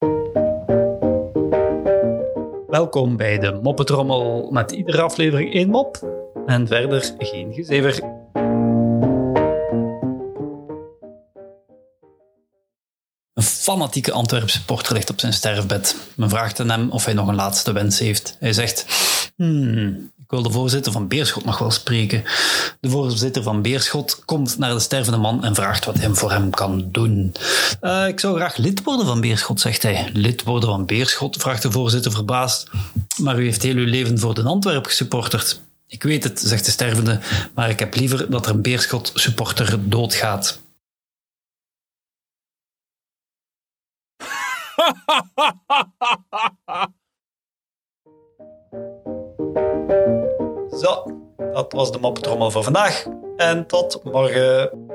Welkom bij de Moppetrommel met iedere aflevering 1 mop en verder geen gezever. Een fanatieke Antwerpse supporter ligt op zijn sterfbed. Men vraagt aan hem of hij nog een laatste wens heeft. Hij zegt, ik wil de voorzitter van Beerschot nog wel spreken. De voorzitter van Beerschot komt naar de stervende man en vraagt wat hij voor hem kan doen. Ik zou graag lid worden van Beerschot, zegt hij. Lid worden van Beerschot, vraagt de voorzitter verbaasd. Maar u heeft heel uw leven voor de Antwerp gesupporterd. Ik weet het, zegt de stervende, maar ik heb liever dat er een Beerschot supporter doodgaat. Zo, dat was de moppetrommel voor vandaag. En tot morgen.